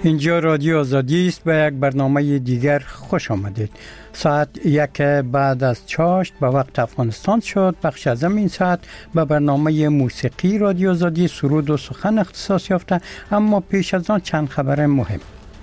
اینجا رادیو آزادی است. به یک برنامه دیگر خوش آمدید. ساعت 1 بعد از چاشت به وقت افغانستان شد. بخش از این ساعت به برنامه موسیقی رادیو آزادی سرود و سخن اختصاص یافته، اما پیش از آن چند خبر مهم.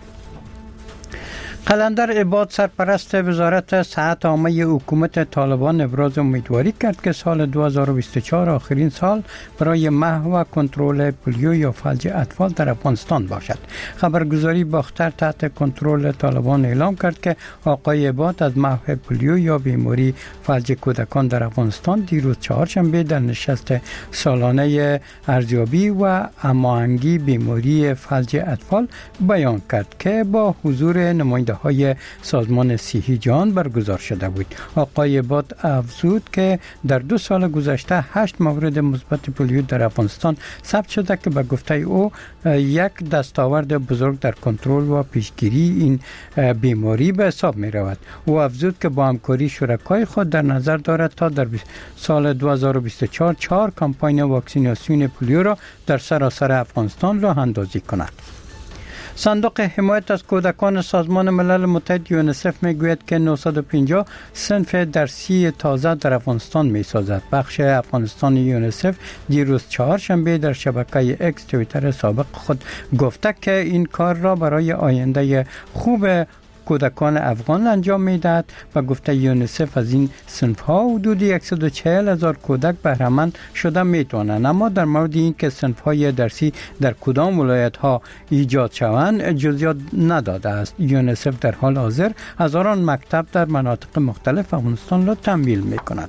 قلندر عباد سرپرست وزارت صحت عامه حکومت طالبان ابراز امیدواری کرد که سال 2024 آخرین سال برای محو و کنترل پولیو یا فلج اطفال در افغانستان باشد. خبرگزاری باختر تحت کنترل طالبان اعلام کرد که آقای عباد از محو پولیو یا بیماری فلج کودکان در افغانستان دیروز چهارشنبه در نشست سالانه ارزیابی و هماهنگی بیماری فلج اطفال بیان کرد که با حضور نماینده های سازمان صحی جهان برگزار شده بود. آقای عباد افزود که در 2 سال گذشته 8 مورد مثبت پولیو در افغانستان ثبت شده که به گفته او یک دستاورد بزرگ در کنترل و پیشگیری این بیماری به حساب می رود. او افزود که با همکاری شرکای خود در نظر دارد تا در سال 2024 4 کمپاین واکسیناسیون پولیو را در سراسر افغانستان راه اندازی کند. صندوق حمایت از کودکان سازمان ملل متحد یونیسف میگوید که 950 صنف درسی تازه در افغانستان میسازد. بخش افغانستان یونیسف دیروز چهارشنبه در شبکه اکس توییتر سابق خود گفته که این کار را برای آینده خوب کودکان افغان انجام میدهد و گفته یونیسف از این صنف ها حدود 140,000 کودک بهره مند شده میتوانند، اما در مورد این که صنف های درسی در کدام ولایت ها ایجاد شوند جزئیات نداده است. یونیسف در حال حاضر هزاران مکتب در مناطق مختلف افغانستان را تمویل میکند.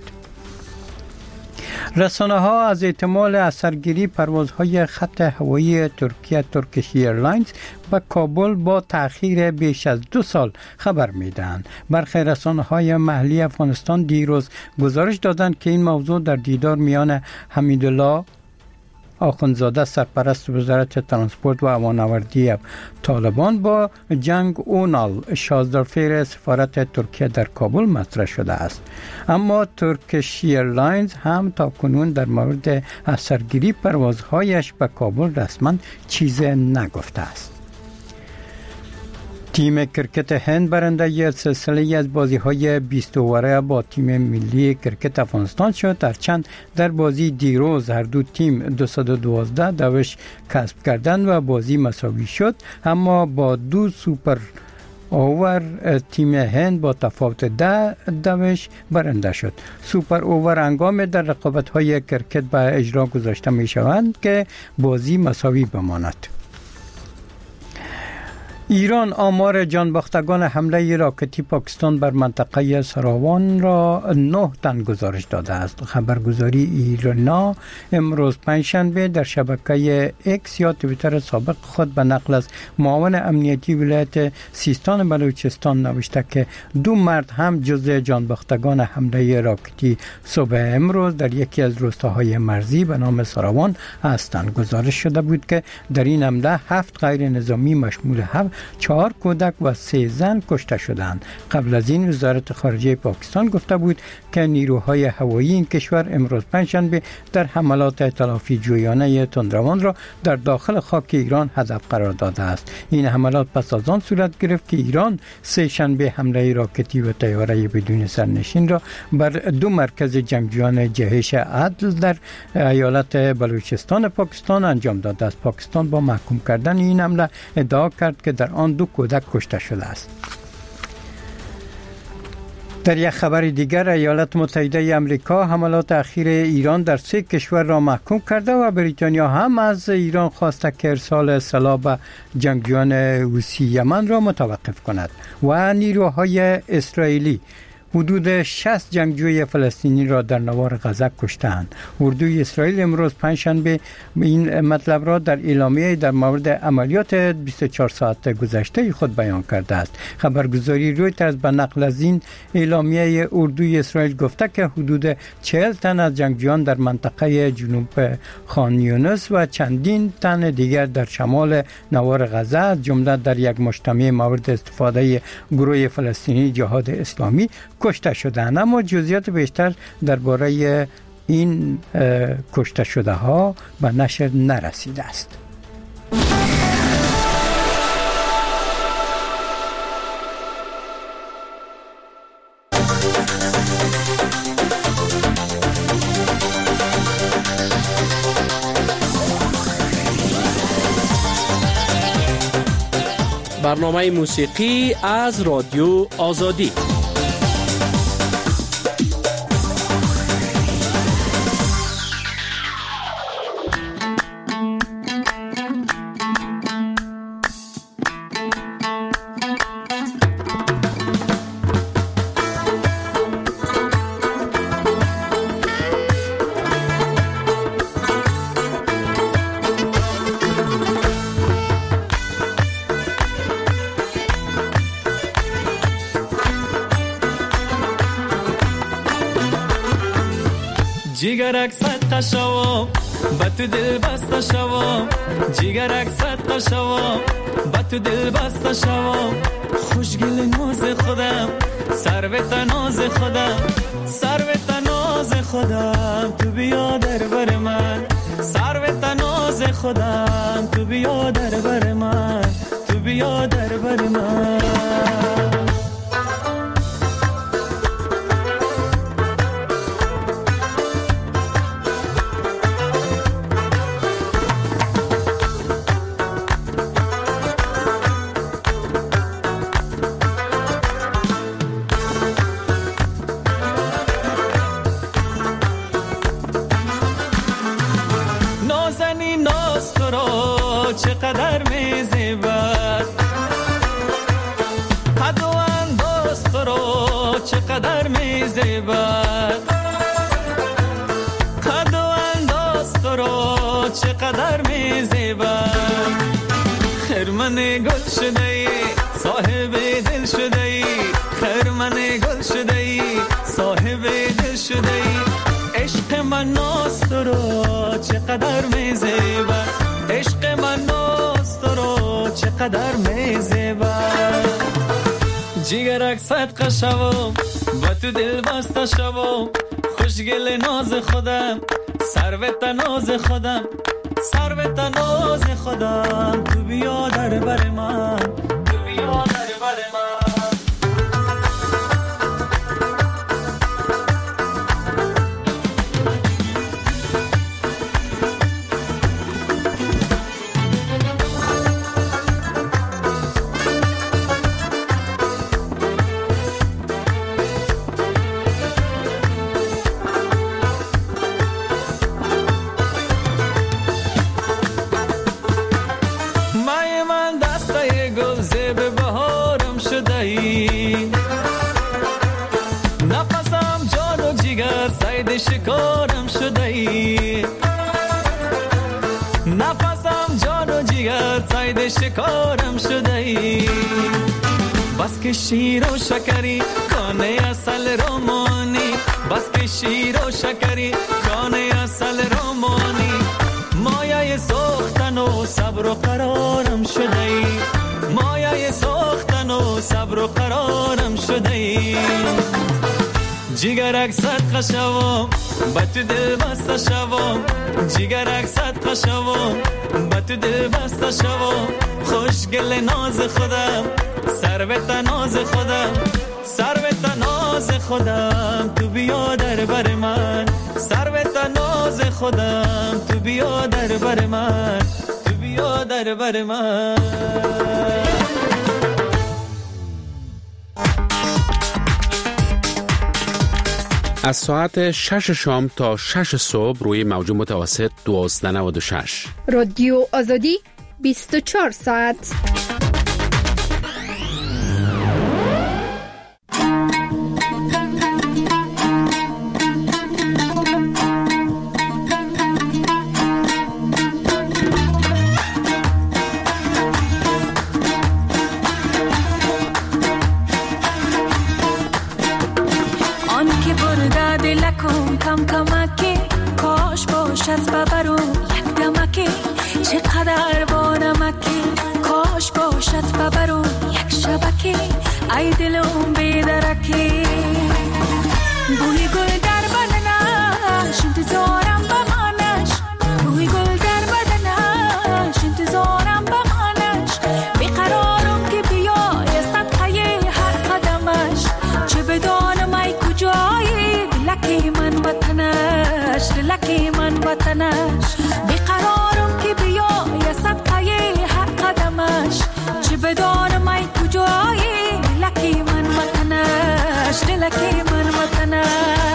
رسانه ها از احتمال اثرگیری پروازهای خط هوایی ترکیه ترکیش ایرلاینز به کابل با تأخیر بیش از 2 سال خبر میدهند. برخی رسانه های محلی افغانستان دیروز گزارش دادند که این موضوع در دیدار میان حمیدالله آخوندزاده سرپرست وزارت ترانسپورت و هوانوردی طالبان با جنگ اونال شازدارفیر سفارت ترکیه در کابل مطرح شده است، اما ترکیش ایرلاینز هم تا کنون در مورد اثرگیری پروازهایش به کابل رسما چیزی نگفته است. تیم کرکت هند برنده یک سلسله از بازی‌های 20 اووره با تیم ملی کرکت افغانستان شد. هرچند در بازی دیروز هر دو تیم 212 دوش کسب کردند و بازی مساوی شد، اما با 2 سوپر اوور تیم هند با تفاوت 10 دوش برنده شد. سوپر اوور هنگام در رقابت‌های کرکت به اجرا گذاشته می‌شوند که بازی مساوی بماند. ایران آمار جانباختگان حمله راکتی پاکستان بر منطقه سراوان را 9 تن گزارش داده است. خبرگزاری ایرنا امروز پنجشنبه در شبکه اکس یا توییتر سابق خود به نقل از معاون امنیتی ولایت سیستان بلوچستان نوشته که 2 مرد هم جزء جانباختگان حمله راکتی صبح امروز در یکی از روستاهای مرزی به نام سراوان هستند. گزارش شده بود که در این حمله 7 غیر نظامی مشمول 4 کودک و 3 زن کشته شدند. قبل از این وزارت خارجه پاکستان گفته بود که نیروهای هوایی این کشور امروز پنجشنبه در حملات تلافی جویانه تندروان را در داخل خاک ایران هدف قرار داده است. این حملات پس از آن صورت گرفت که ایران سه شنبه حمله راکتی و طیاره بدون سرنشین را بر 2 مرکز جنگجویان جهش عدل در ایالت بلوچستان پاکستان انجام داده است. پاکستان با محکوم کردن این حمله ادعا کرد که در آن 2 کودک کشته شده است. در یک خبر دیگر ایالات متحده آمریکا حملات اخیر ایران در 3 کشور را محکوم کرده و بریتانیا هم از ایران خواسته که ارسال سلاح به جنگجویان حوثی یمن را متوقف کند و نیروهای اسرائیلی حدود 60 جنگجوی فلسطینی را در نوار غزه کشتند. اردوی اسرائیل امروز پنجشنبه این مطلب را در اعلامیه در مورد عملیات 24 ساعت گذشته خود بیان کرده است. خبرگزاری رویترز به نقل از این اعلامیه اردوی اسرائیل گفته که حدود 40 تن از جنگجویان در منطقه جنوب خان یونس و چندین تن دیگر در شمال نوار غزه از جمله در یک مجتمع مورد استفاده گروه فلسطینی جهاد اسلامی کشته شدند، اما جزئیات بیشتر درباره این کشته شده ها به نشر نرسیده است. برنامه موسیقی از رادیو آزادی. جیگرک صدقه شوام با تو دل بسته شوام، جیگرک صدقه شوام با تو دل بسته شوام، خوشگل ناز خودم سروت ناز خودم، سروت ناز خودم تو بیا در بر من، سروت ناز خودم تو بیا در بر من، تو بیا در بر من. چقدر میزیبد قد و انداز تو رو، چقدر میزیبد قد و انداز تو رو، چقدر میزیبد. خرمن گل شده ای صاحب دل شده ای، خرمن گل شده ای صاحب دل شده ای. عشق من ناز تو رو چقدر میزیبد، عشق من ناز تو رو چقدر میزیبد. جیگرک صدقه شوام با تو دل بسته شوام، خوشگل ناز خودم سروت ناز خودم، سروت ناز خودم تو بیا در بر من، تو بیا در بر من. نفسم جان و جگر سید شکارم شده ای، نفسم جان و جگر سید شکارم شده ای. بس که شیر و شکری کانه اصل رومانی، بس که شیر و شکری کانه اصل رومانی. مایه سوختن و صبر و قرارم شده ای، مایه سوختن و صبر و قرارم شده ای. جیگرک صدقه شوام با تو دل بسته شوام، جیگرک صدقه شوام با تو دل بسته شوام. خوشگل ناز خودم سروت ناز خودم، سروت ناز خودم تو بیا در بر من، سروت ناز خودم تو بیا در بر من، تو بیا در بر من. از ساعت 6 شام تا 6 صبح روی موج متوسط 1296 رادیو آزادی 24 ساعت. کم کمکی کاش باشد ببرو یک دمکی، چقدر با نمکی کاش باشد ببرو یک شبکی. ای دلم بیدرکی بوی گل در بدنش انتظارم بمانش، بوی گل در بدنش انتظارم بمانش. بیقرارم که بیای صدقه هر قدمش، چه بدانم ای کجایی لکی من وطنش، لکی من وطنش. بیقرارم که بیای صدقه هر قدمش، چه بدانم دلکی من وطنش.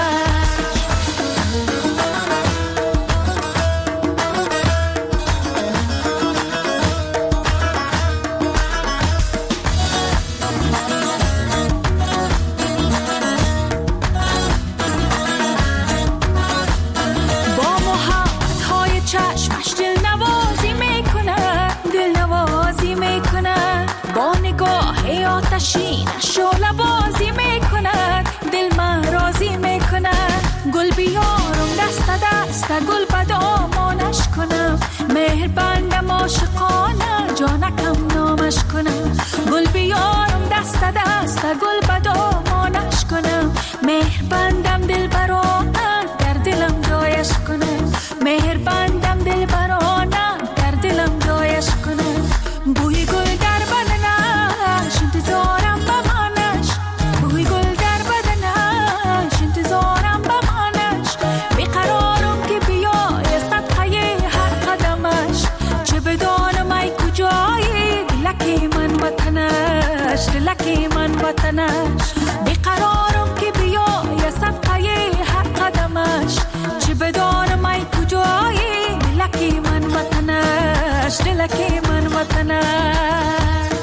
شعله بازی میکنه دل من راضی میکنه گل بیارم دست دست گل بدامانش کنم مهر بندم عاشقانه جانکم نامش کنم گل بیارم دست دست گل بدامانش کنم مهر بندم دل برانه در دلم جایش کنم مهر بندم دل برانه در دلم جایش کنم بوی گل در بدنش انتظارم بمانش بوی گل در بدنش انتظارم بمانش بیقرارم که بیای صدقه هر قدمش چه بدانم ای کجایی دلکی من وطنش دلکی من وطنش بیقرارم که بیای صدقه هر قدمش چه بدانم ای کجایی دلکی من وطنش دلکی من وطنش.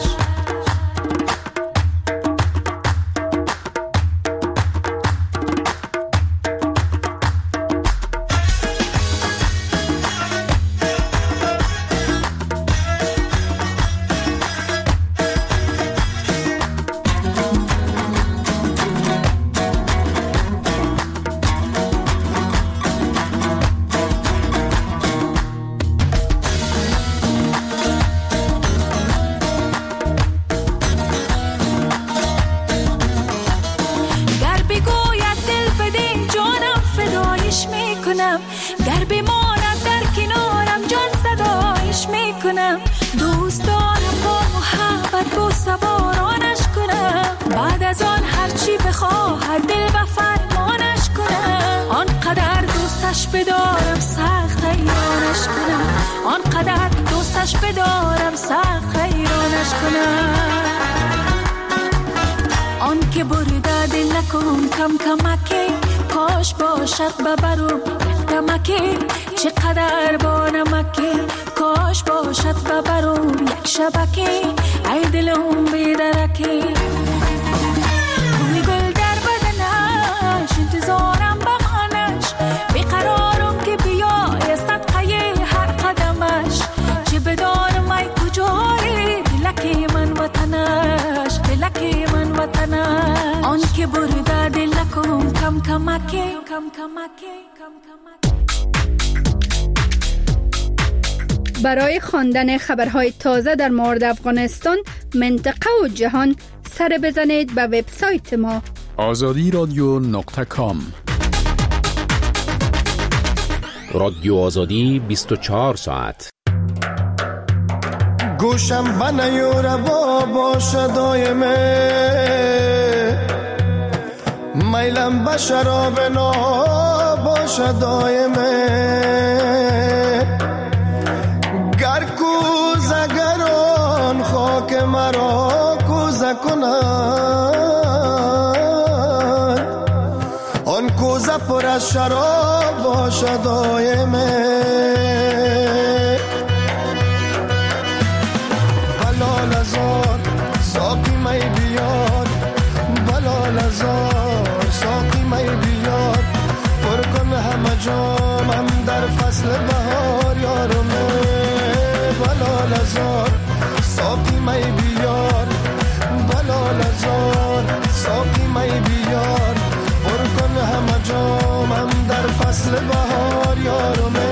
گر بماند در کنارم جان صدایش میکنم دوست دارم با محبت با سوارانش کنم بعد از آن هرچی بخواهد دل و فرمانش کنم آنقدر دوستش بدارم سخت حیرانش کنم آنقدر دوستش بدارم سخت حیرانش کنم آن که برده دل نکن کم کمکی کاش باشد ببرم دمکی چقدر با نمکی کاش باشد ببرم یک شبکی ای دلم بیدرکی بوی گل در بدنش انتظارم بمانش بیقرارم که بیای صدقه هر قدمش چه بدانم ای کجایی دلکی من وطنش دلکی من وطنش آن که برده دل نکن کم کمکی کم کمکی کم کمکی. برای خواندن خبرهای تازه در مورد افغانستان، منطقه و جهان سر بزنید به وبسایت ما azadiradyo.com. رادیو آزادی 24 ساعت. گوشم بنیور باشه دایمه میلم به شراب نا باشه دایمه گر کوزه گران خاک مرا کوزه کنند آن کوزه پر از شراب باشه دایمه بلال ازار ساقی می بیار بلال ازار ساقی می بیار پر کن همه جامم در فصل بهار یارمه بلال ازار ساقی می بیار بلال ازار ساقی می بیار پر کن همه جامم در فصل بهار یارمه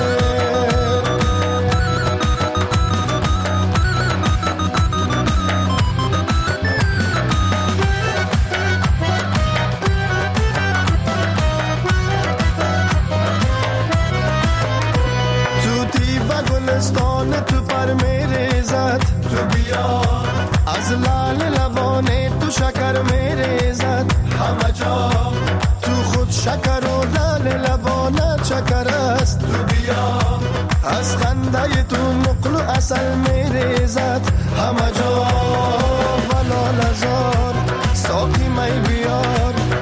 تو پر میریزد تو بیا از لال لبانه تو شکر میریزد همه جا تو خود شکر و لال لبانه چکر است تو بیا از خنده تو نقل و عسل میریزد همه جا بلال ازار ساقی می بیار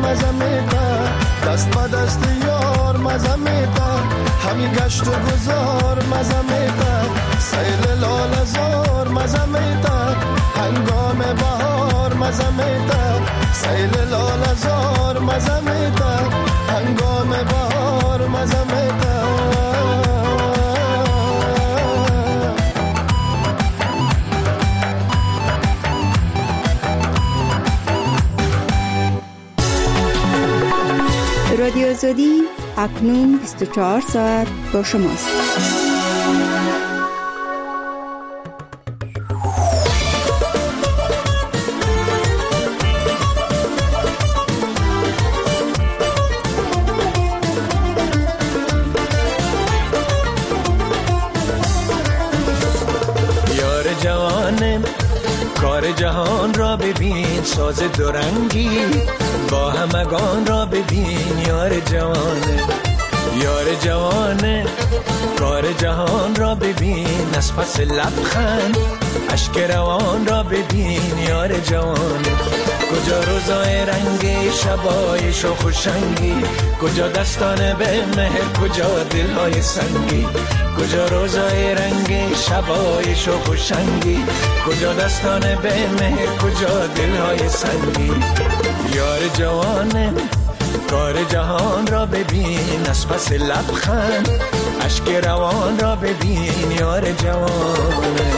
مزه میده، دست به دست یار مزه میده، همی گشت و گذار مزه میده، سیل لاله زار مزه میده، هنگام بهار مزه میده، سیل لاله زار مزه میده، هنگام بهار مزه میده. رادیو آزادی اکنون 24 ساعت با شماست. یار جوانم کار جهان را ببین، ساز دورنگی با همگان را ببین. یار جوانه یار جوانه کار جهان را ببین، از پس لبخند اشک روان را ببین. یار جوانه کجا روزای رنگی شبای شوخ و شنگی، کجا دستان به مهر کجا دلهای سنگی، کجا روزای رنگی شبای شوخ و شنگی، کجا دستان به مهر کجا دلهای سنگی. یار جوانه کار جهان را ببین، از پس لبخند اشک روان را ببین. یار جوانه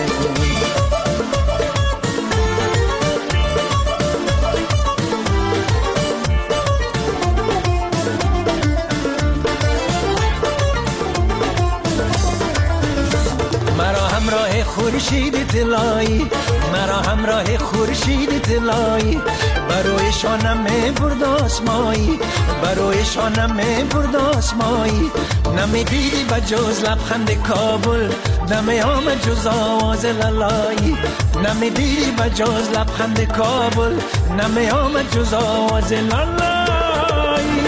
همراه خورشید طلایی، مرا همراه خورشید طلایی، بروی شانم برد آسمایی، بروی شانم برد آسمایی. نمی دیدی بجز لبخند کابل، نمی آمد جز آواز لالایی، نمی دیدی بجز لبخند کابل، نمی آمد جز آواز لالایی.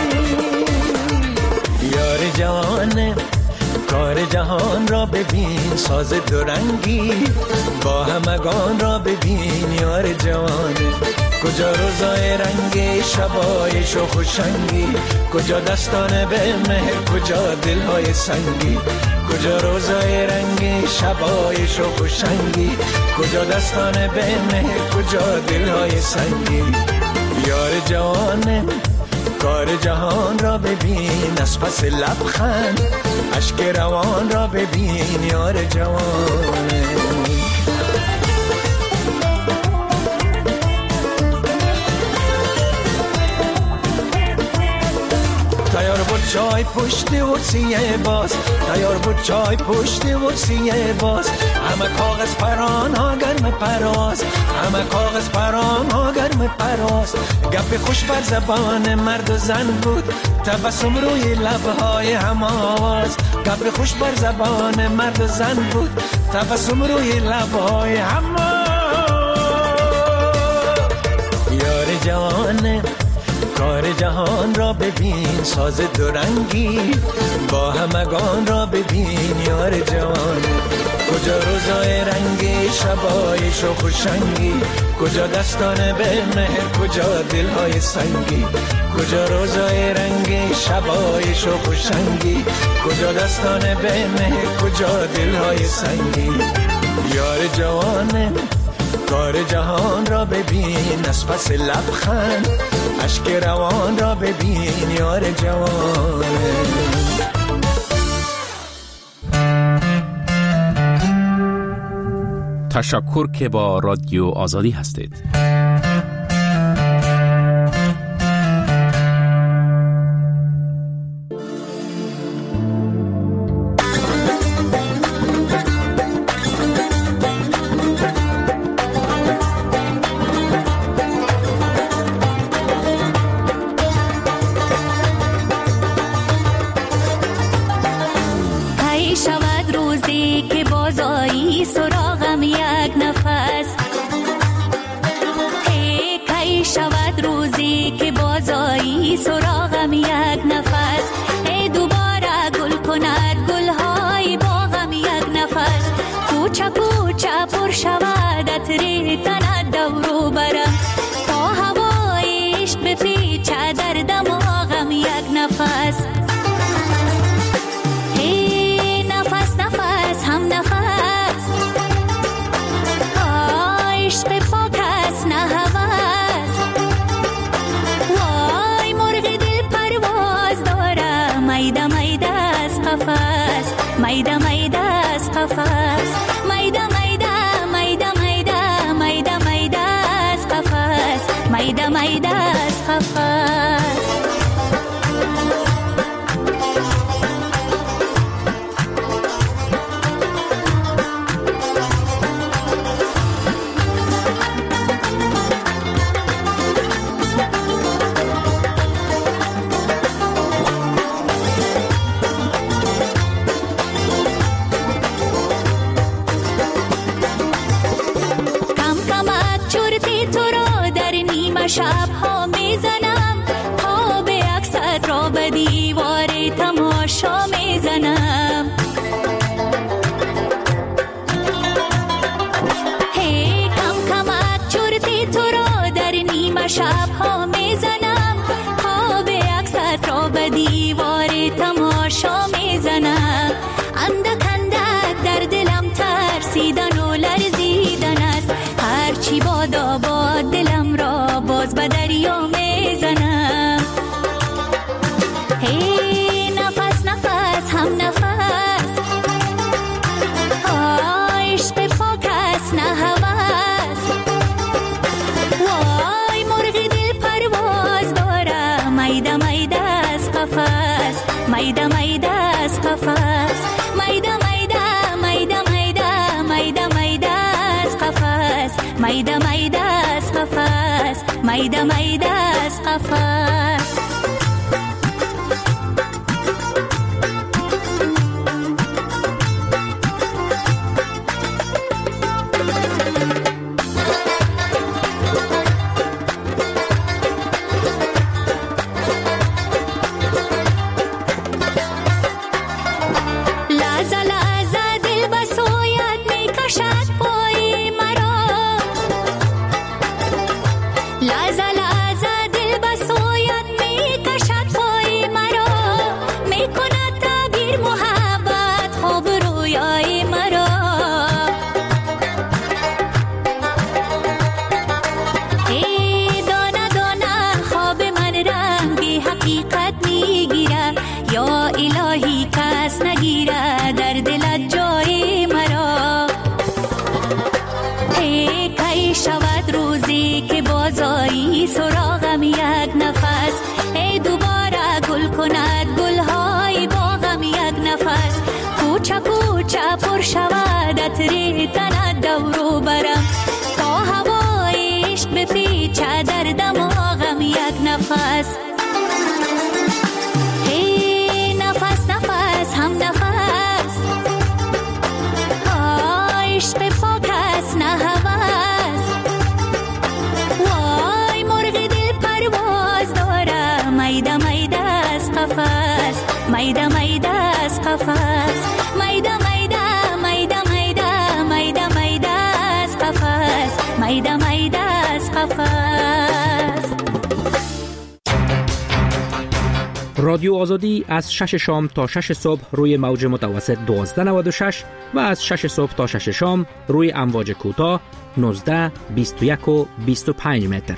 یار جوانه کار جهان را ببین، ساز دورنگی با همگان را ببین. یار جوانه کجا روزای رنگی شبای شوخ و شنگی، کجا دستان به مهر کجا دلهای سنگی، کجا روزای رنگی شبای شوخ و شنگی، کجا دستان به مهر کجا دلهای سنگی. یار جوانه کار جهان را ببین، از پس لبخند اشک روان را ببین. یار جوانه تیار بود چای پشت ورسیه باز، تیار بود چای پشت ورسیه باز، همه کاغذ پران ها گرم پرواز، همه کاغذ پران ها گرم پرواز. گپ خوش بر زبان مرد و زن بود، تبسم روی لبهای هم آواز، گپ خوش بر زبان مرد و زن بود، تبسم روی لبهای هم آواز. یار جوانه کار جهان را ببین، ساز دورنگی با همگان را ببین. یار جوانه کجا روزای رنگی شبای شوخ و شنگی، کجا دستان به مهر کجا دلهای سنگی، کجا روزای رنگی شبای شوخ و شنگی، کجا دستان به مهر کجا دلهای سنگی. یار جوانه کار جهان را ببین، از پس لبخند اشک روان را ببین. یار جوانه تشکر که با رادیو آزادی هستید. سراغم یک نفس، ای دوباره گل کند گلهای باغم یک نفس، کوچه کوچه پر شود عطر تنت دورو برم، تا هوای عشق بپیچه در قفس میده میده از قفس میده میده میده میده میده میده از قفس میده میده از قفس شب ها میزنم خواب اکثر را به دیوار تماشا میزنم هی کم کمک چرتی تو را در نیمه شب ها میزنم خواب اکثر را به دیوار تماشا میزنم اندک اندک در دلم ترسیدن و لرزیدن است هرچی بادا باد دلم را باز به دریا میزنم هی نفس نفس هم نفس عشق پاک است نه هوس وای مرغ دل پرواز داره میده میده از قفس میده میده از قفس میده میده میده میده میده میده از قفس میده میده از قفس میده میده از قفس یا الهی کس نگیره در دلت جای مرا ای کی شود روزی که بازایی سراغم یک نفس ای دوباره گل کند گلهای باغم یک نفس کوچه کوچه پر شود عطر تنت دورو برم تا هوای عشق بپیچه در دماغم یک نفس هم نفس عشق پاک است نه هوس وای مرغ دل پرواز داره میده میده از قفس میده میده از قفس میده میده میده میده میده میده از قفس میده میده از قفس رادیو آزادی از 6 شام تا 6 صبح روی موج متوسط 1296 و از 6 صبح تا 6 شام روی امواج کوتاه 19 21 و 25 متر.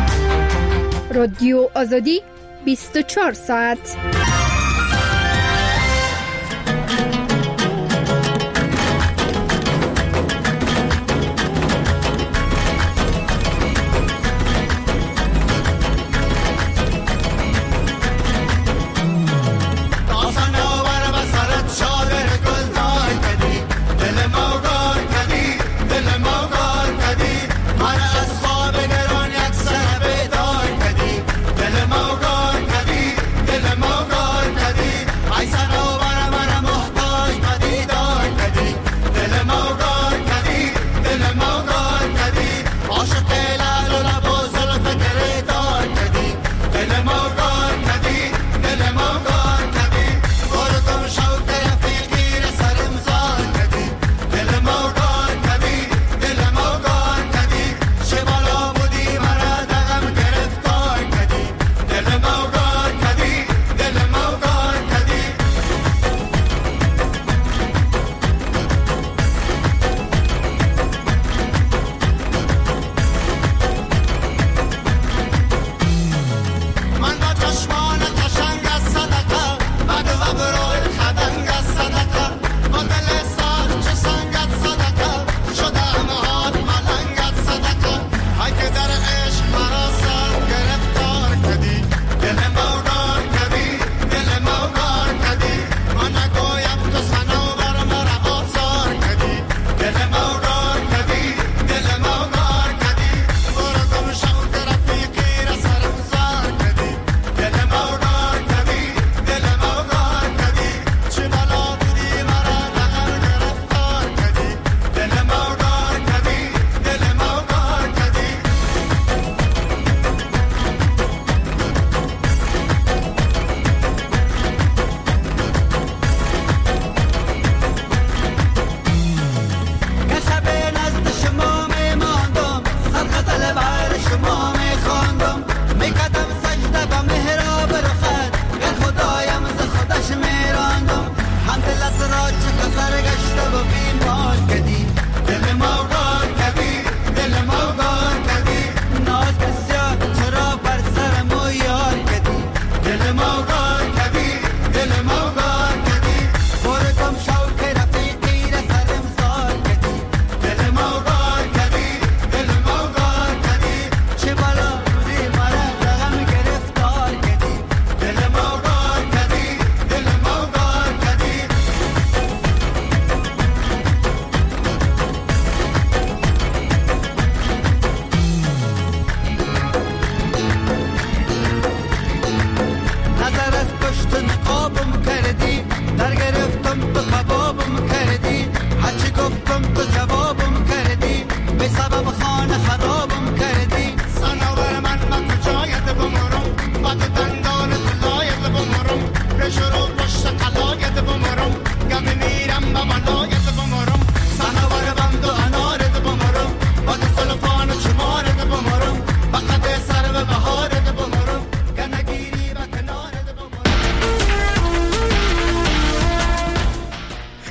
رادیو آزادی 24 ساعت. دل موگار کدی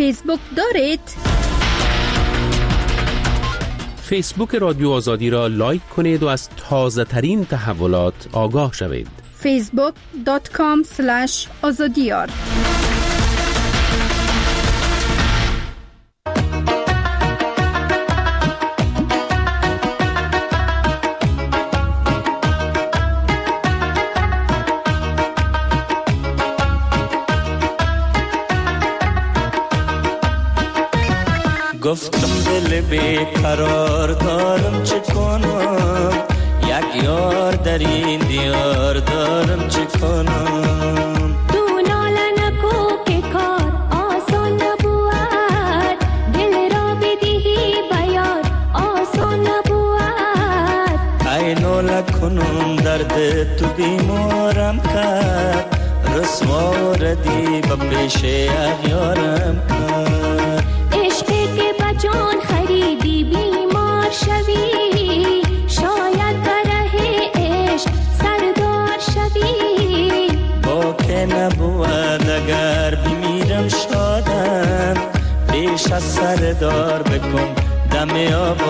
فیسبوک دارید؟ فیسبوک رادیو آزادی را لایک کنید و از تازه ترین تحولات آگاه شوید. facebook.com/azadiyar گفتم دل بیقرار دارم چه کنم، یک یار در این دیار دارم چه کنم. تو ناله نکو که کار آسان نبود، دل را بدهی بیار آسان نبود. ای ناله کنم درد تو بیمارم کرد، رسوا ردی با پیش اغیارم کرد. جان خریدی بیمار شوی، شاید بره عشق سردار شوی. با که نبود اگر بمیرم شادم، پیش از سردار بکن دم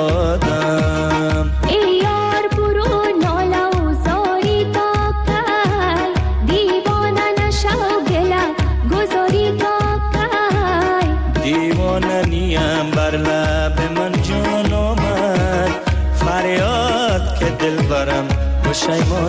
آبادم. ای یار برو ناله و زاری تا کی، دیوانه نشو گله گذاری تا کی. دیوانه نیم بر لب من جان آمد، فریاد که دل برم پشیمان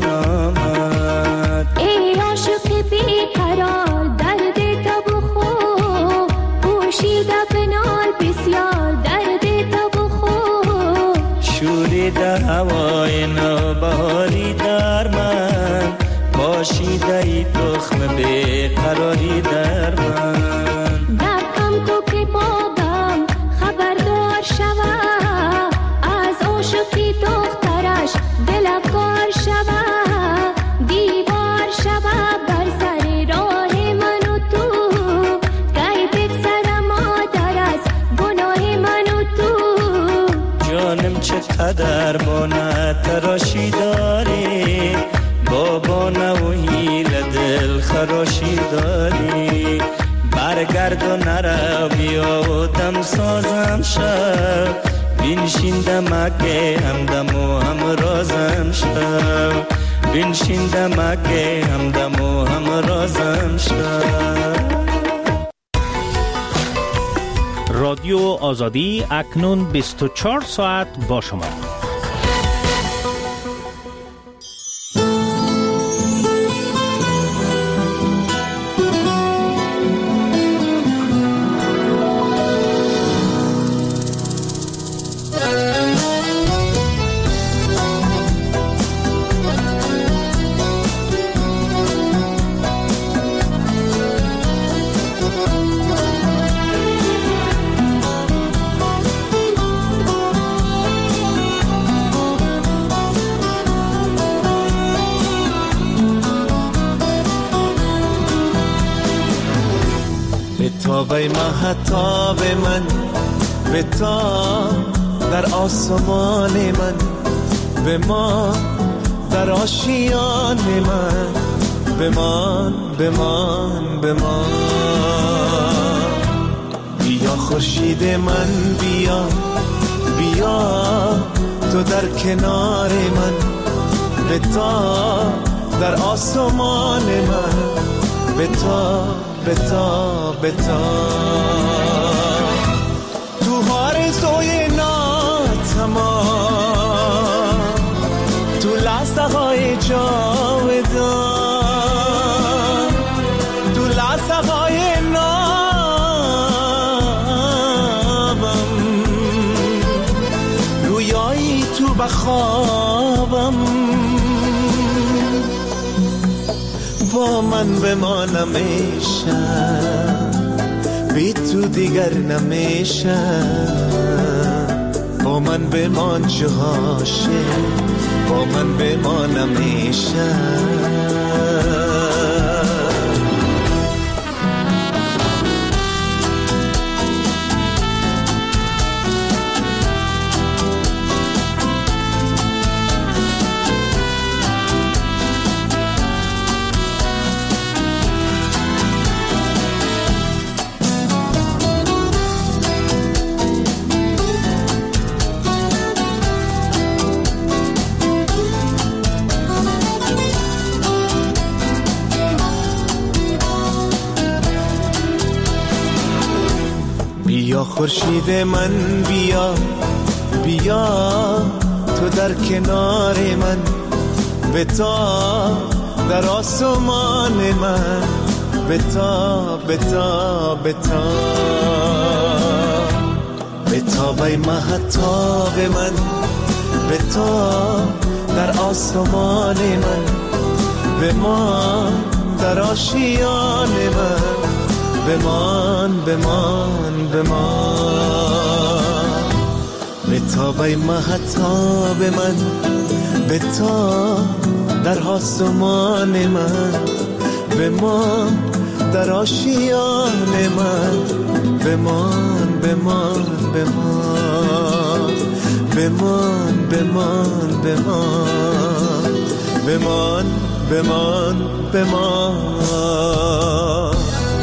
آمد. ای عاشق بیقرار درد تو بخور، پوشیده بنال بسیار درد تو بخور. شوریده هوای نوبهاری در من، باشیده ای تخم بیقراری در من. دکم تو که بابم خبردار شوه، از عاشقی دخترش دل کار شوه. دیوار شوه بر سر راه من و تو، گی بگذر مادر از گناه من و تو. جانم چقدر بانه تراشی داری، بابانه و هیل دل خراشی داری. برگرد و نرو بیا و دم سازم شو، بینشین دمکه همدم و همرازم شو. بینشین دمکه همدم و همرازم شو. رادیو آزادی اکنون 24 ساعت با شما. به مهتاب من به تا در آسمان من، به ما در آشیان من، بمان بمان بمان. بیا خورشید من بیا، بیا تو در کنار من، به تا در آسمان من، به تا بتا بتا. تو آرزوی ناتمام، تو لحظه های جاودان، تو لحظه های نابم، رویایی تو بخوابم. با من بمانم ایشم، بی تو دیگر نمیشم. با من بمان چه عاشق، با من بمانم ایشم. بیا خورشید من بیا بیا تو در کنار من بتا در آسمان من بتا بتا بتا بتا بی مهتاب من بتا در آسمان من بمان در آشیان من بمان بمان بمان بتا بی مهتاب من بتا در آسمان من بمان در آشیان من بمان بمان بمان بمان بمان بمان بمان بمان بمان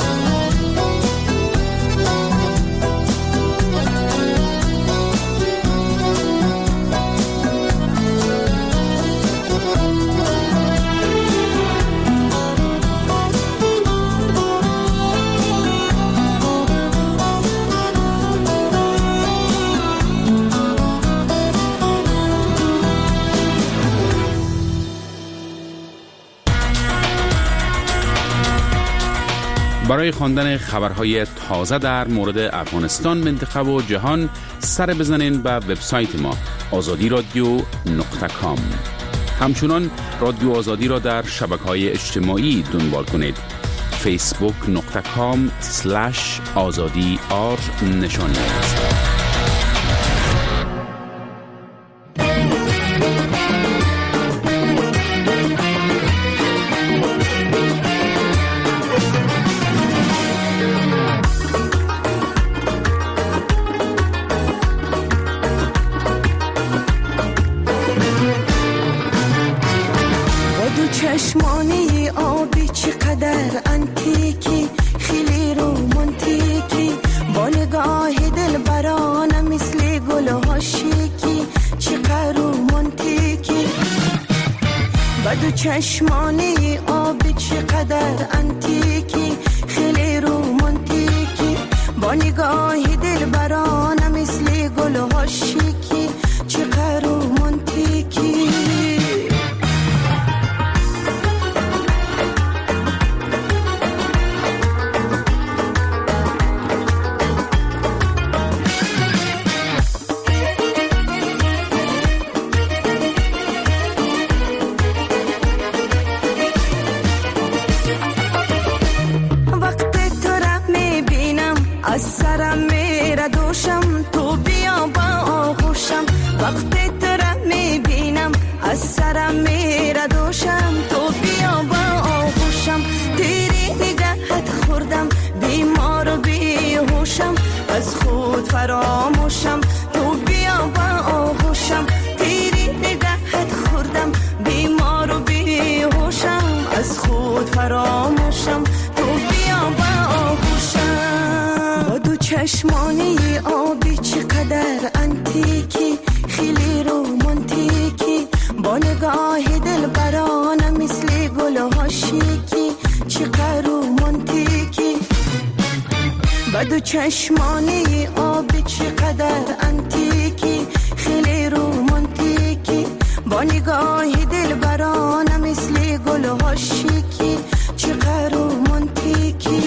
برای خواندن خبرهای تازه در مورد افغانستان، منطقه و جهان سر بزنین به وبسایت ما azadi.radio.com. همچنان رادیو آزادی را در شبکه‌های اجتماعی دنبال کنید. facebook.com/azadi_r نشانی است. چشمانی آبی چقدر انتیکی خیلی رومانتیکی با نگاه دلبرانه مثل گل ها شیکی چقدر رومانتیکی بدو چشمانی آبی چقدر انتیکی خیلی رومانتیکی با نگاه دلبرانه مثل گل ها شیکی چقدر رومانتیکی از سرم میره دوشم تو بیا با آغوشم وقتی تو را میبینم از سرم میره دوشم تو بیا با آغوشم تیری نگهت خوردم بیمار و بیهوشم از خود فراموشم تو بیا با آغوشم تیری نگهت خوردم بیمار و بیهوشم از خود فراموشم تو بیا با آغوشم چشمانی آبی چقدر انتیکی خیلی رومانتیکی با نگاه دلبرانه مثل گل ها شیکی چقدر رومانتیکی بدو چشمانی آبی چقدر انتیکی خیلی رومانتیکی با نگاه دلبرانه مثل گل ها شیکی چقدر رومانتیکی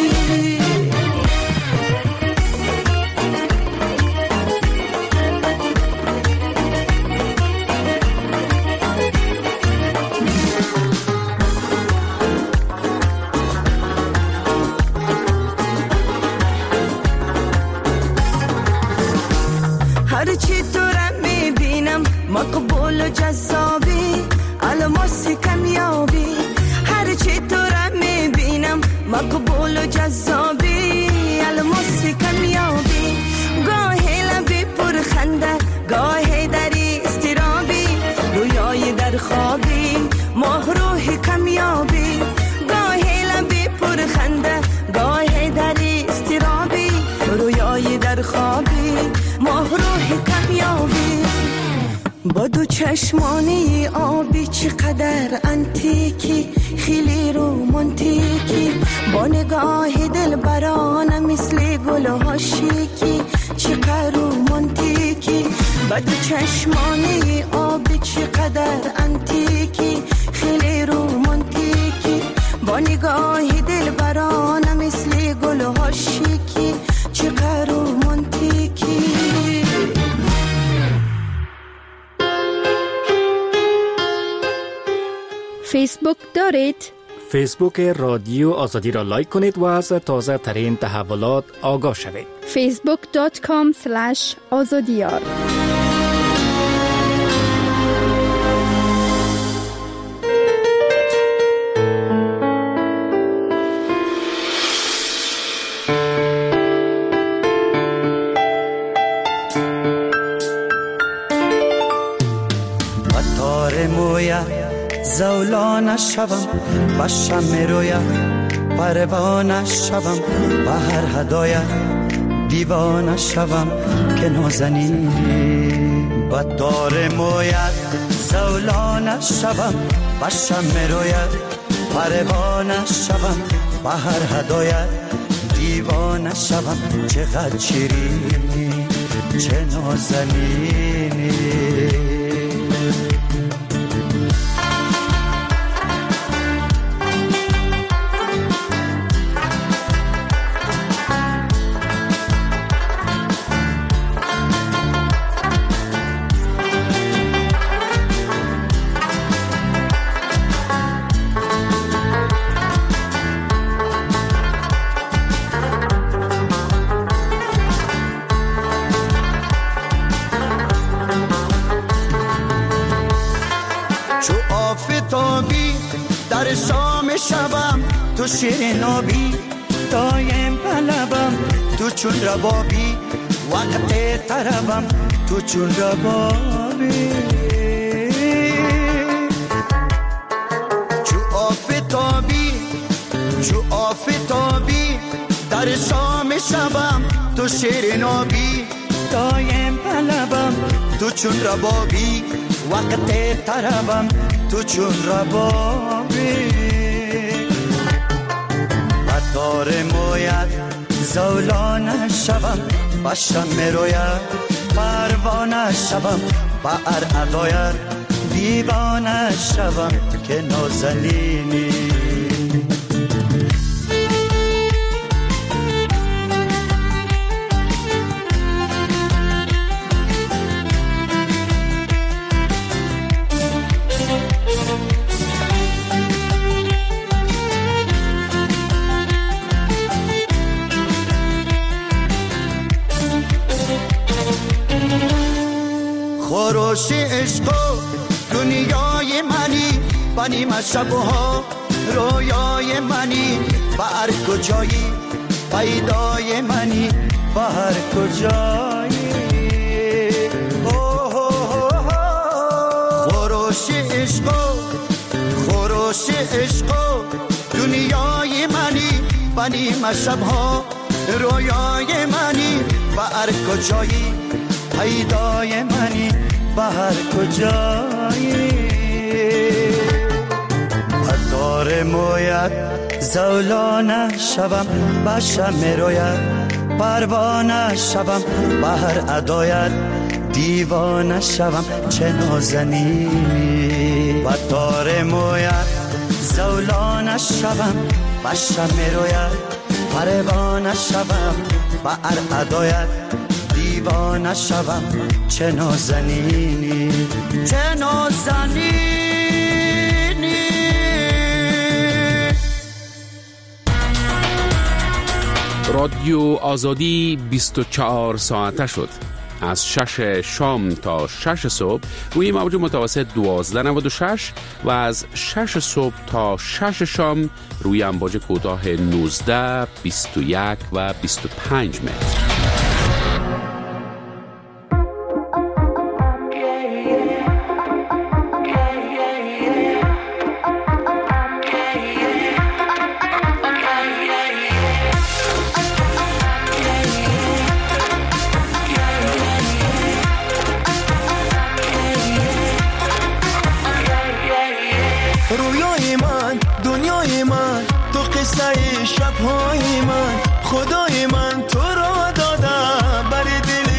هرچی تو را میبینم مقبول و جذابی الماس کمیابی هرچی تو را میبینم مقبول و جذابی الماس کمیابی گاهی لبی پر خنده گاهی دری استرابی رویای در خوابی ماه روح کمیابی گاهی لبی پر خنده گاهی دری استرابی رویای در خوابی ماه روح کمیابی با دو چشمانی آبی چقدر انتیکی خیلی رومانتیکی با نگاه دلبرانه مثل گل ها شیکی چقدر رومانتیکی، بدو چشمانی آب چقدر انتیکی، خیلی رومانتیکی، با نگاهی دل برانه مثل گل‌ها شیکی، چقدر رومانتیکی. فیسبوک دارید؟ فیسبوک رادیو آزادی را لایک کنید و از تازه ترین تحولات آگاه شوید. facebook.com/azadiyar. زولانه شوم با شمع رویت، پروانه شوم با هر هدایت، دیوانه شوم که نازنی با تار مویت. زولانه شوم با شمع رویت، پروانه شوم با هر هدایت، دیوانه شوم چقدر شیرینی چه نازنینی. در شام شبم تو شیرین آبی، دایم بلبم تو چون ربابی، وقت طربم تو چون ربابی. چو آفتابی در شام شبم تو شیرین آبی، دایم بلبم تو چون ربابی، وقت طربم تو چون ربابی. بدار مویت زولانه شوم با شمع رویت، پروانه شوم با هر ادایت، دیوانه شوم که نازنینی. خروش عشق و دنیای منی، بنیم از شبها رویای منی، با هر کجایی پیدای منی، با هر کجایی. خروش عشق و دنیای منی، بنیم از شبها رویای منی، با هر کجایی پیدای منی، با هر کجایی. بدار مویت زولانه شوم با شمع رویت، پروانه شوم با هر ادایت، دیوانه شوم چه نازنینی. بدار مویت زولانه شوم با شمع رویت، پروانه شوم با هر ادایت، دیوانه شوم چه نازنینی چه نازنینی. رادیو آزادی 24 ساعته شد. از 6 شام تا 6 صبح روی موج متوسط 1296 و از 6 صبح تا 6 شام روی امواج کوتاه 19، 21 و 25 متر. رویای من، دنیای من، تو قصه شبهای من، خدای من تو را دادم برای دل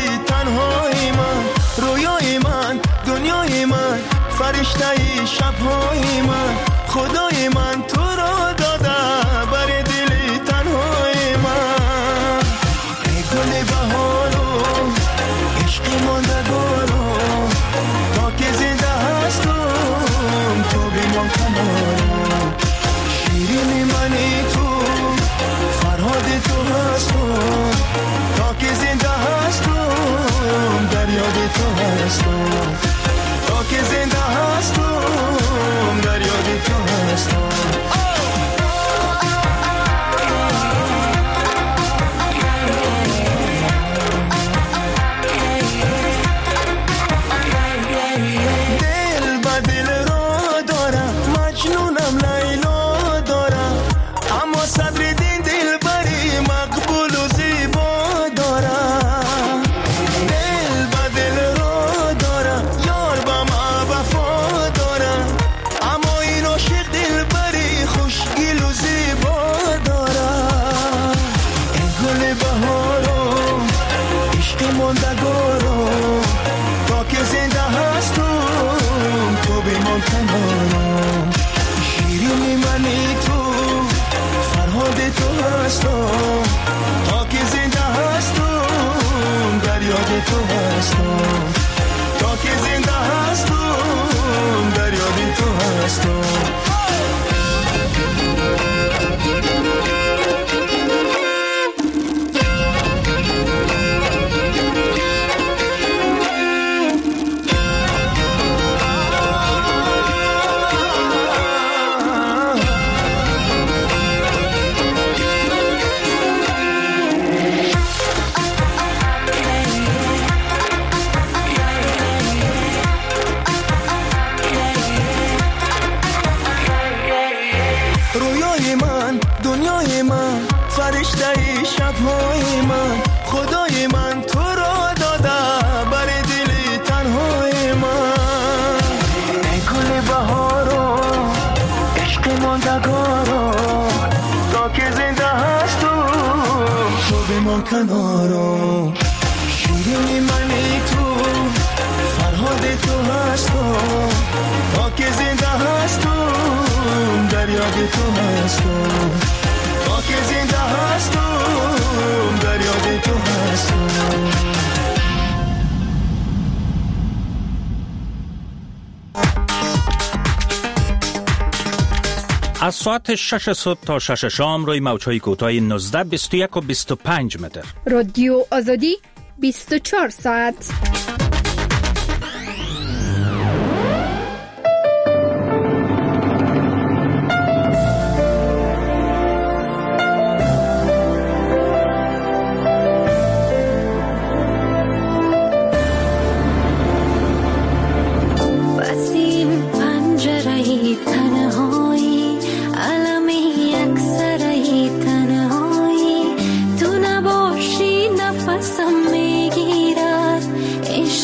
فرشته شب‌های من، خدای من تو را داده بر دل تنهای من. ای گل بهارو عشق ماندگارو، تا که زنده هستم تو بیمان کنارم. شیرین منی تو فرهاد تو هستم، تا که زنده هستم در یاد تو هستم. تا که زنده هستم در یاد تو هستم. دل با دل رو دارم، مجنونم لیلا دارم، اما صبر دین دل بری مقبول و زیبا دارم. دل با دل رو دارم، یار با ما وفا دارم، اما این عاشق دل بری خوشگل و زیبا دارم. ای گل بهارو عشق ماندگارو، تا که زنده هستم تو بیمان کنارم. شیرین منی تو فرهاد تو هستم، تا که زنده هستم در یاد تو هستم. تا که زنده هستم در یاد تو هستم. رویای من، دنیای من، فرشته شب‌های من، خدای من تو را داده بر دل تنهای من. ای گل بهارو عشق ماندگارو، تا که زنده هستم تو بیمان کنارم. شیرین منی تو فرهاد تو هستم، تا که زنده هستم در یاد تو هستم. تا که زنده هستم در یاد تو هستم. از ساعت 6 صبح تا 6 شام روی موج‌های کوتاه 19، 21 و 25 متر. رادیو آزادی 24 ساعت. نفسم میگیرد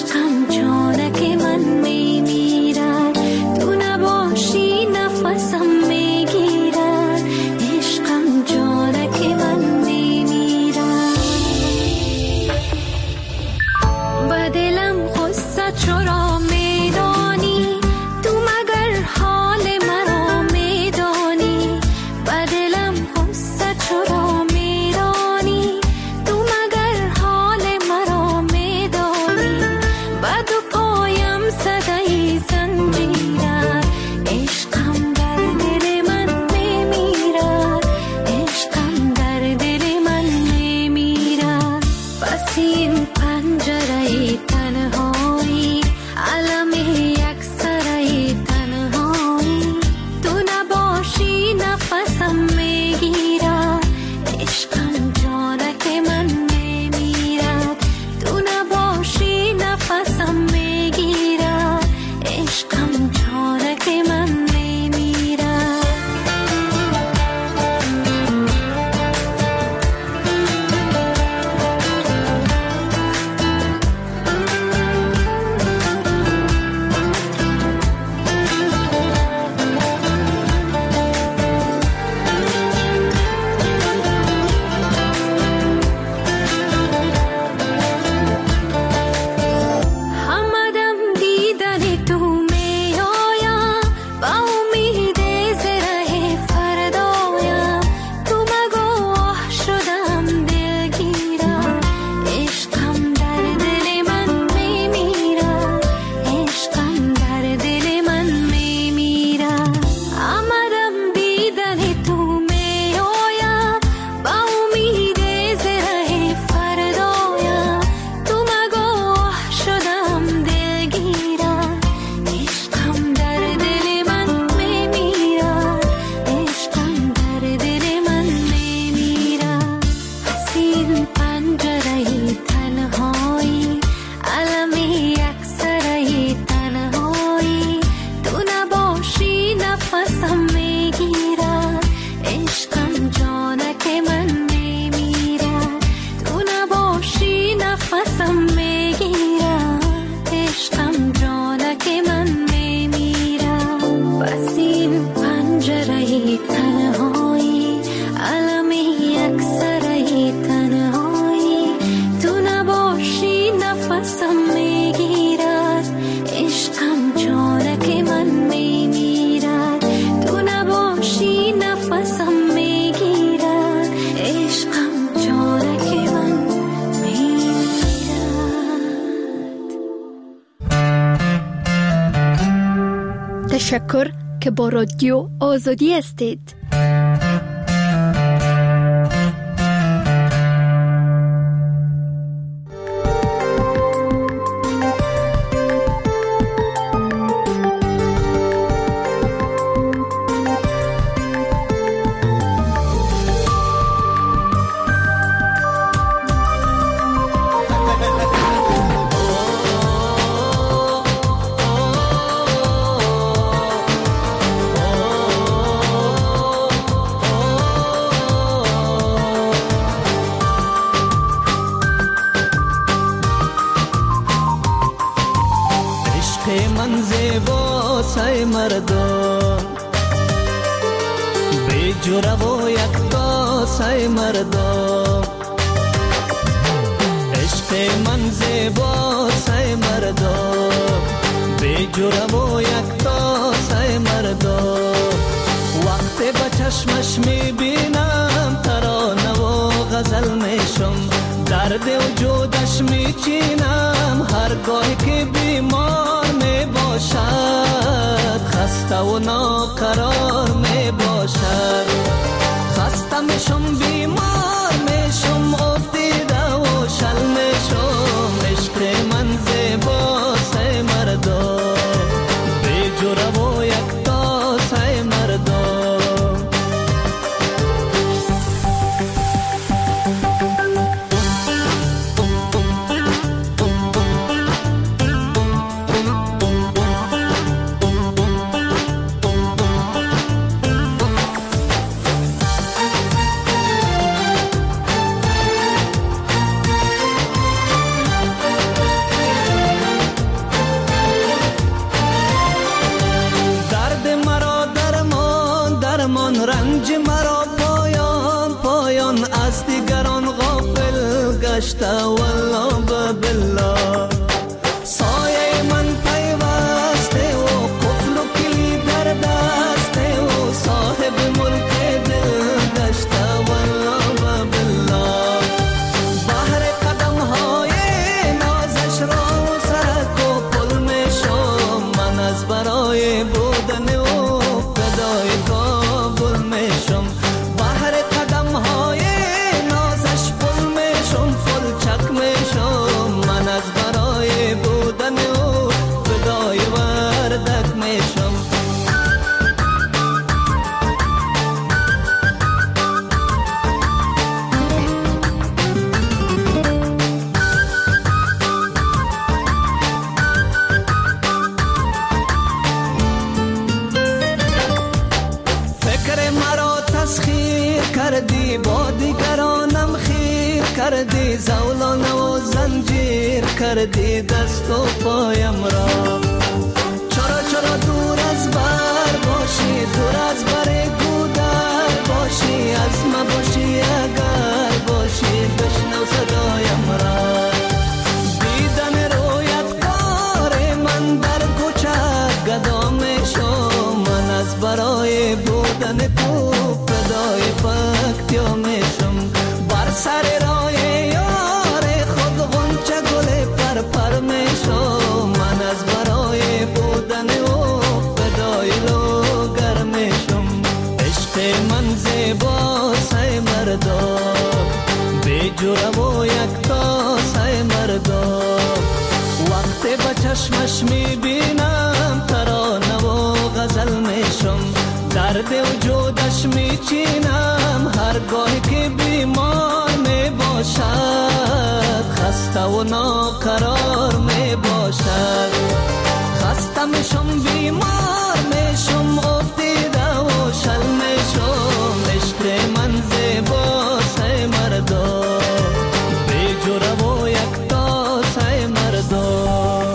تشکر که با رادیو آزادی هستید. چشمش میبینم ترانه و غزل میشم، درد وجودش میچینم هرگاهی که بیمار میباشد، خسته و ناقرار میباشد. خسته میشم بیمار میشم افتیده و شل میشم، عشق من زیباست ای مردم، بیجوره و یکتاست ای مردم.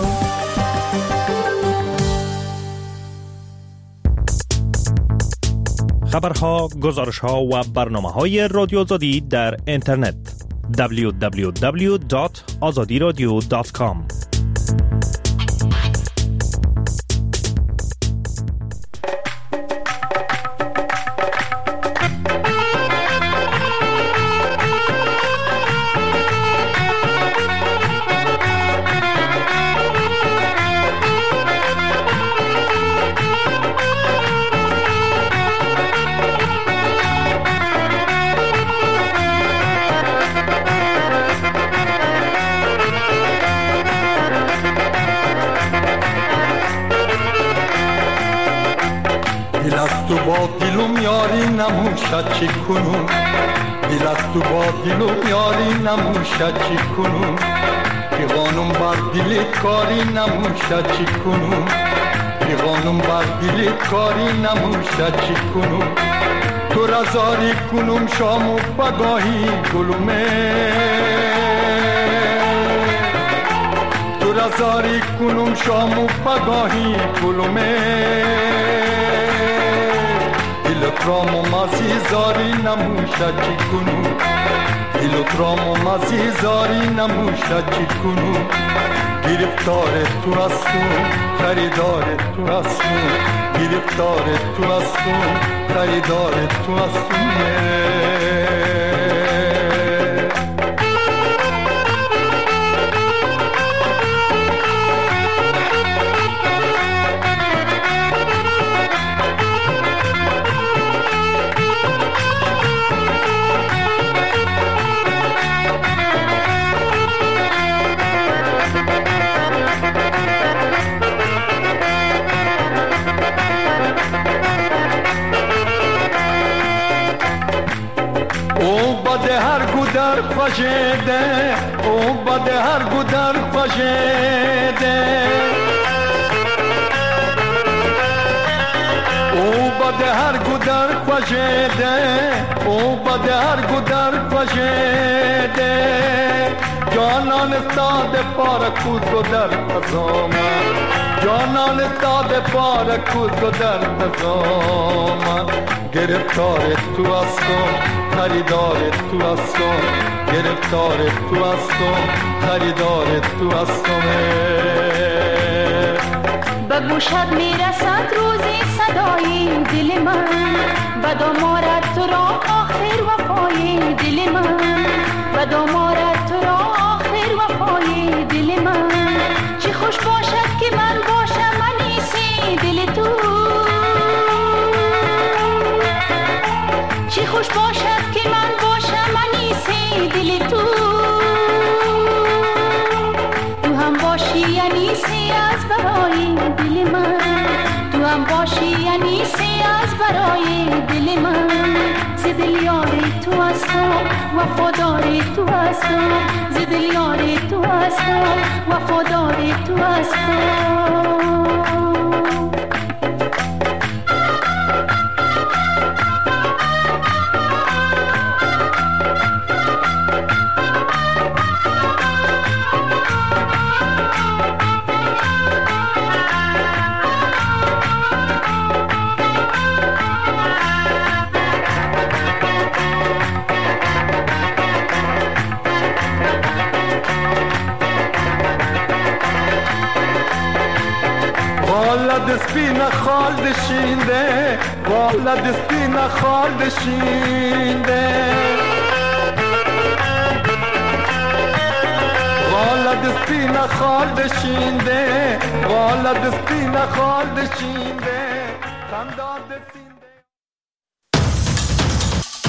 خبرها، گزارشها و برنامه‌های رادیو آزادی در اینترنت www.azadiradio.com. تو با دلم یاری نموشد چی کنم، دل از تو با دلم یاری نموشد چی کنم، پیغانم بر دلت کاری نموشد چی کنم، پیغانم بر دلت کاری نموشد چی کنم. تو رزاری کنم شام و بگاهی گلومه، تو رزاری کنم شام و بگاهی گلومه، دلت رام و مزی زاری نموشد چی کنم، دلت رام و مزی زاری نموشد چی کنم. گرفتار تو هستم خریدار تو هستم، گرفتار تو هستم خریدار تو هستم. هر گودر خواجده او بده هر گودر خواجده او بده هر گودر خواجده او بده هر گودر خواجده جانان استاد پار کوز و در قضام جانان استاد پار کوز و در قضام گرفتار تو هستم خریدار تو هستم گرفتار تو هستم خریدار تو هستم. به گوشت میرسد روزی صدای دل من و دامارد تو را آخر وفای دل من و دامارد تو را آخر وفای دل من. چه خوش باشد که من باشم انیسی دل تو، چه خوش باشد که من باشم انیسی دل تو، تو هم باشی انیسی از برای دل من، تو هم باشی انیسی از برای دل من. ز دل یار تو هستم وفادار تو هستم، ز دل یار تو هستم وفادار تو هستم. دسپینا خال دشینده والا دسپینا خال دشینده والا دسپینا خال دشینده والا دسپینا خال دشینده